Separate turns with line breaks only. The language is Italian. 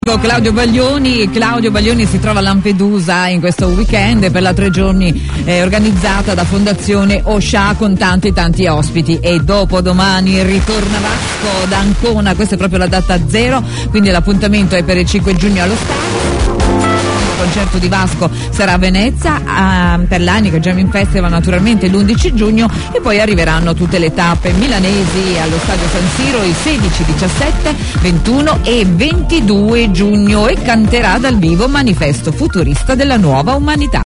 Claudio Baglioni si trova a Lampedusa in questo weekend per la 3 giorni organizzata da Fondazione Oscià con tanti ospiti, e dopodomani ritorna Vasco da Ancona. Questa è proprio la data zero, quindi l'appuntamento è per il 5 giugno allo Stadio. Il concerto di Vasco sarà a Venezia, per l'Heineken Jamming Festival naturalmente l'11 giugno, e poi arriveranno tutte le tappe milanesi allo Stadio San Siro il 16, 17, 21 e 22 giugno, e canterà dal vivo Manifesto futurista della nuova umanità.